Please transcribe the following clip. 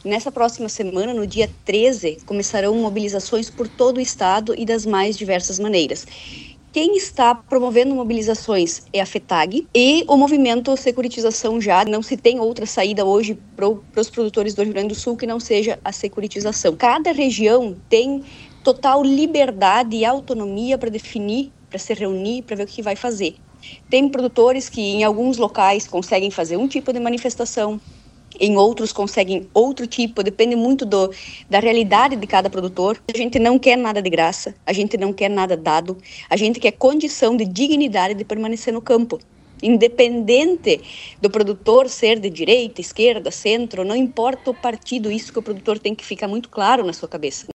Nessa próxima semana, no dia 13, começarão mobilizações por todo o estado e das mais diversas maneiras. Quem está promovendo mobilizações é a FETAG e o movimento Securitização Já. Não se tem outra saída hoje para os produtores do Rio Grande do Sul que não seja a securitização. Cada região tem total liberdade e autonomia para definir, para se reunir, para ver o que vai fazer. Tem produtores que em alguns locais conseguem fazer um tipo de manifestação, em outros conseguem outro tipo, depende muito da realidade de cada produtor. A gente não quer nada de graça, a gente não quer nada dado, a gente quer condição de dignidade de permanecer no campo. Independente do produtor ser de direita, esquerda, centro, não importa o partido, isso que o produtor tem que ficar muito claro na sua cabeça.